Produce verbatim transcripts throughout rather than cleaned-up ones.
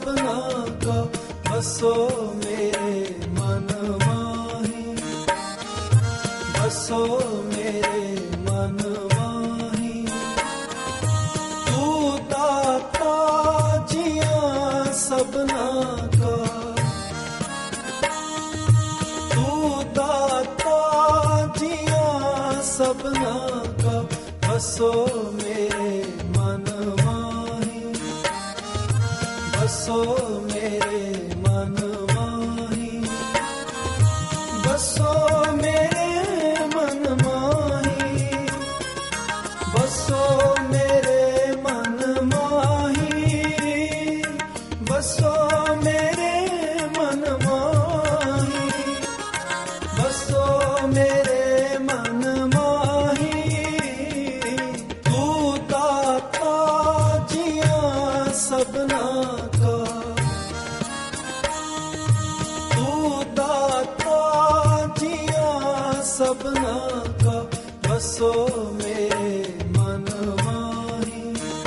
सबना का बसो मेरे मन माही, बसो मेरे मन माही। तू दाता जिया सबना का, तू दाता जिया सबना का बसो मेरे मन माही, बसो मेरे मन माही, बसो मेरे मन माही, बसो मेरे मन माही, बसो मेरे मन माही, बसो मेरे मन माही। तू दाता जिया सबना का, तू दाता जिया सबना का बसो मेरे मन माही,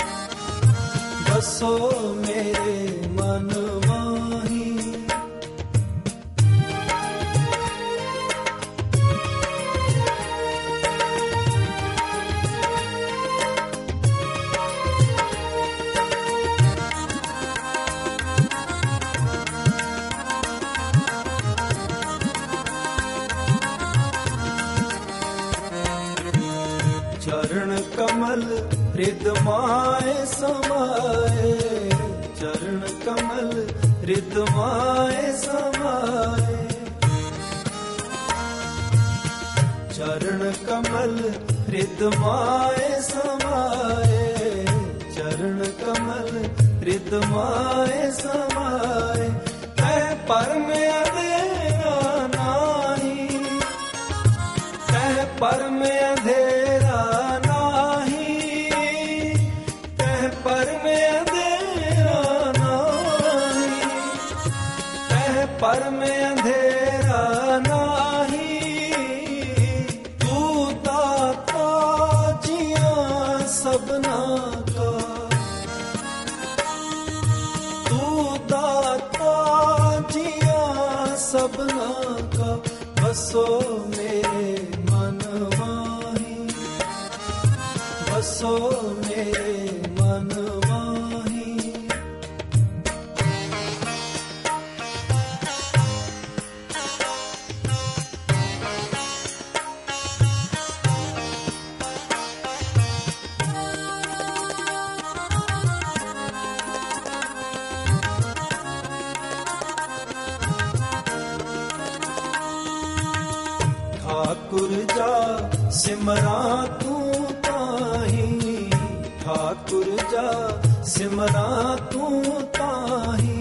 बसो मेरे मन माही। चरण कमल हृदमाए समाए, चरण कमल हृदमाए समाए, चरण कमल हृदमाए समाए, चरण कमल हृदमाए समाए। तै परम अंधेरा नाही, तै परम अंधेरा नाही, तै परम अंधेरा नाही, तै परम अंधेरा नाही। तू दाता जिया सबना का, तू दाता जिया सबना का बसो मेरे मन माही, बसो मेरे मन माही। ठाकुर जा सिमरा तू ताही, ठाकुर जा सिमरा तू ताही,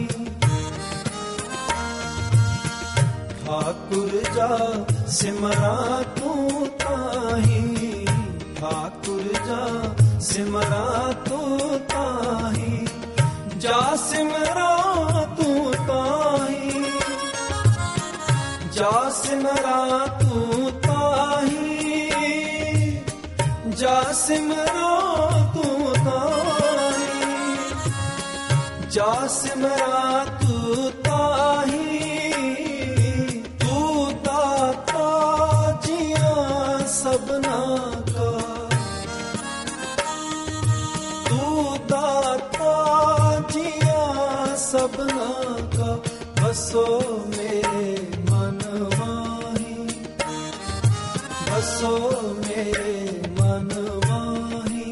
ठाकुर जा सिमरा तू ताही, ठाकुर जा सिमरा तू ताही। जा सिमरा तू ताही, जा सिमरा तू ताही, जा सिमरा तू ताही, जा सिमरा तू ताही। तू दाता जिया सबना का, तू दाता जिया सबना का बसो मेरे मन माही, बसो मेरे मन माही।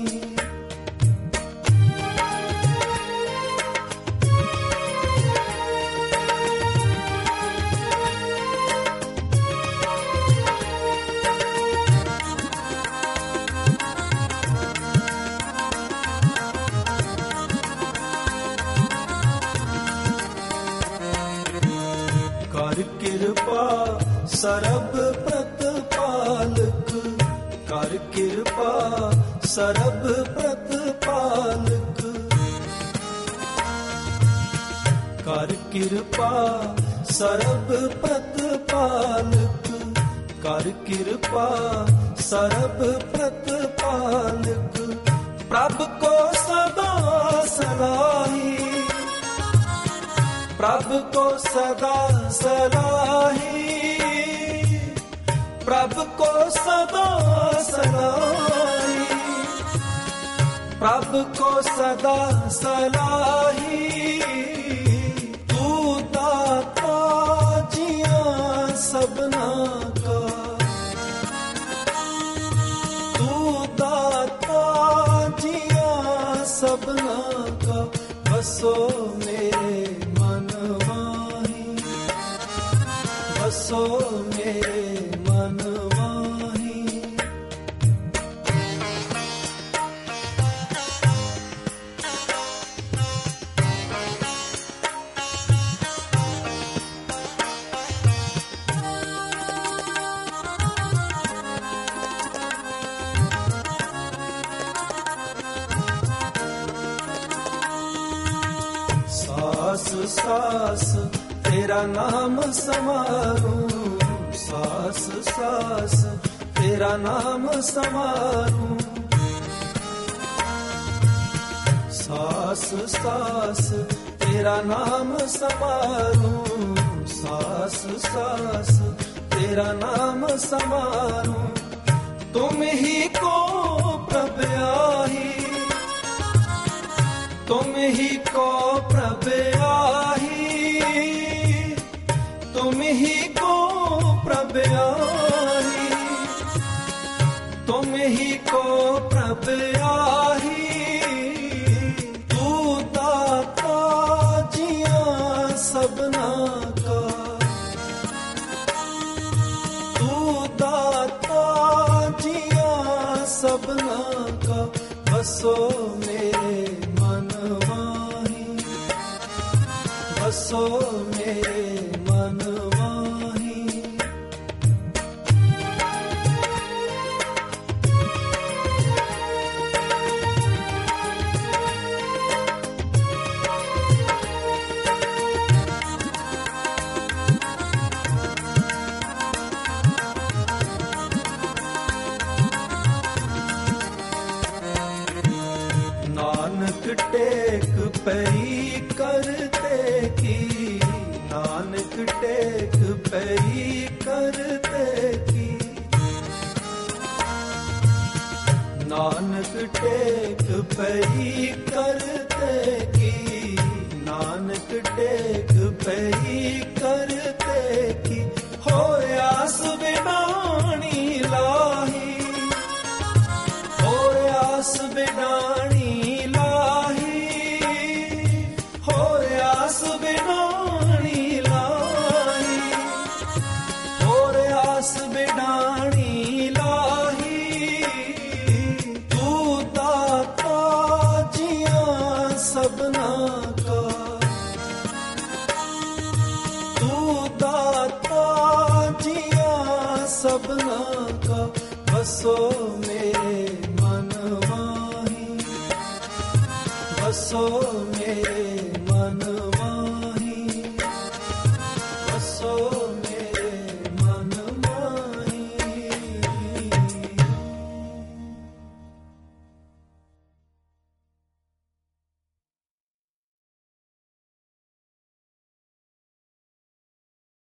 कर कृपा सरब प्रतिपालक, कर कृपा सरब प्रतिपालक, कर कृपा सरब प्रतिपालक, कर कृपा सरब प्रतिपालक। प्रभु को सदा सलाही, प्रभु को सदा सलाही, प्रभु को सदा सलाही, प्रभु को सदा सलाही। तू दाता जिया सबना का, तू दाता जिया सबना का। बसो मेरे मन माही, बसो मेरे मन माही। सास सास तेरा नाम समारूं, सास सास तेरा नाम समारूं, सास सास तेरा नाम समारूं, सास सास तेरा नाम समारूं। तुम ही को प्रभु आही, तुम ही को प्रभु आही, तुम ही को प्रभु आही, तुम ही को प्रभु आही। तू दाता जिया सबना का, तू दाता जिया सबना का। बसो मेरे मन माही, बसो मेरे मन माही। नानक टेक पैरी करते की, नानक टेक पैरी करते की, नानक टेक पैरी करते की, नानक टेक पैरी करते की। होयास बिनानी लाही, होयास बिनानी सबना का, तू दाता जिया सबना का। बसो मेरे मन माही, बसो मेरे मन माही।